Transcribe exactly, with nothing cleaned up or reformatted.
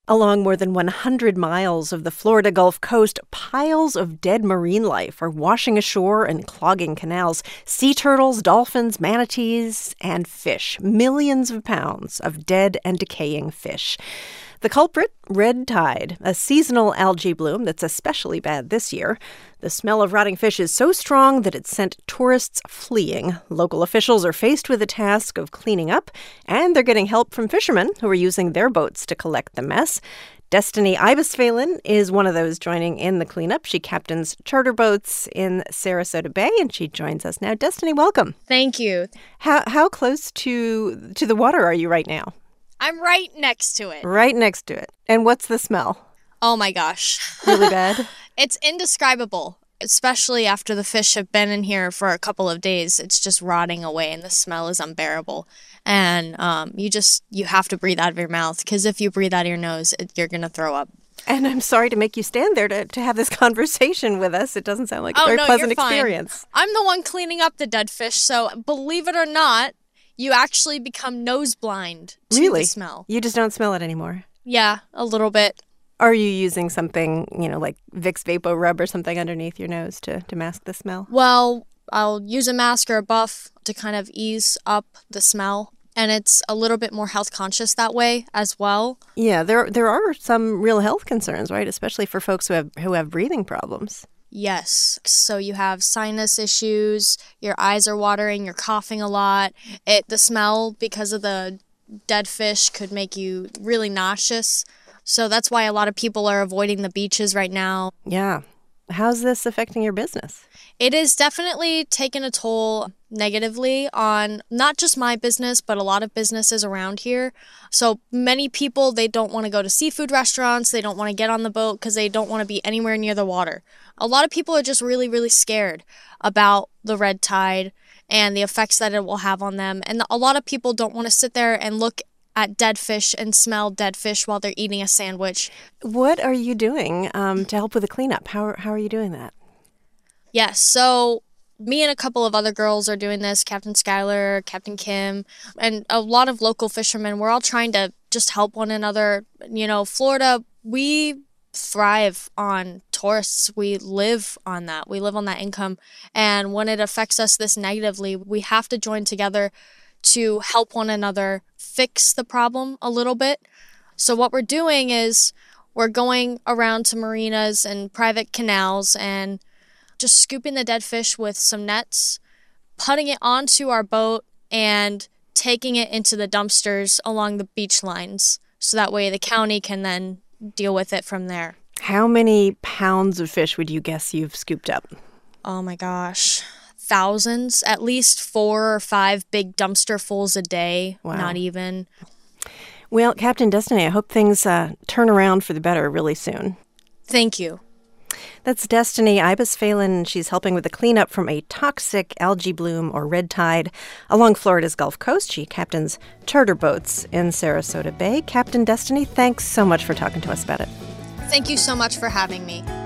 Along more than one hundred miles of the Florida Gulf Coast, piles of dead marine life are washing ashore and clogging canals. Sea turtles, dolphins, manatees, and fish. Millions of pounds of dead and decaying fish. The culprit, red tide, a seasonal algae bloom that's especially bad this year. The smell of rotting fish is so strong that it sent tourists fleeing. Local officials are faced with the task of cleaning up, and they're getting help from fishermen who are using their boats to collect the mess. Destiny Ibisfalen is one of those joining in the cleanup. She captains charter boats in Sarasota Bay, and she joins us now. Destiny, welcome. Thank you. How how close to to the water are you right now? I'm right next to it. Right next to it. And what's the smell? Oh my gosh. Really bad? It's indescribable, especially after the fish have been in here for a couple of days. It's just rotting away and the smell is unbearable. And um, you just, you have to breathe out of your mouth, because if you breathe out of your nose, it, you're going to throw up. And I'm sorry to make you stand there to, to have this conversation with us. It doesn't sound like a oh, very no, pleasant you're fine. experience. I'm the one cleaning up the dead fish, so believe it or not, you actually become nose blind to really? the smell. You just don't smell it anymore? Yeah, a little bit. Are you using something, you know, like Vicks Vapo Rub or something underneath your nose to, to mask the smell? Well, I'll use a mask or a buff to kind of ease up the smell. And it's a little bit more health conscious that way as well. Yeah, there there are some real health concerns, right? Especially for folks who have who have breathing problems. Yes. So you have sinus issues, your eyes are watering, you're coughing a lot. It the smell, because of the dead fish, could make you really nauseous. So that's why a lot of people are avoiding the beaches right now. Yeah. How's this affecting your business? It is definitely taken a toll negatively on not just my business, but a lot of businesses around here. So many people, they don't want to go to seafood restaurants. They don't want to get on the boat because they don't want to be anywhere near the water. A lot of people are just really, really scared about the red tide and the effects that it will have on them. And a lot of people don't want to sit there and look at dead fish and smell dead fish while they're eating a sandwich. What are you doing um, to help with the cleanup? How, how are you doing that? Yes, so me and a couple of other girls are doing this, Captain Skylar, Captain Kim, and a lot of local fishermen. We're all trying to just help one another. You know, Florida, we thrive on tourists. We live on that. We live on that income. And when it affects us this negatively, we have to join together to help one another fix the problem a little bit. So what we're doing is we're going around to marinas and private canals and just scooping the dead fish with some nets, putting it onto our boat, and taking it into the dumpsters along the beach lines. So that way the county can then deal with it from there. How many pounds of fish would you guess you've scooped up? Oh my gosh. Thousands, at least four or five big dumpster fulls a day. Wow. Not even. Well, Captain Destiny, I hope things uh, turn around for the better really soon. Thank you. That's Destiny Ibisfalen. She's helping with the cleanup from a toxic algae bloom or red tide along Florida's Gulf Coast. She captains charter boats in Sarasota Bay. Captain Destiny, thanks so much for talking to us about it. Thank you so much for having me.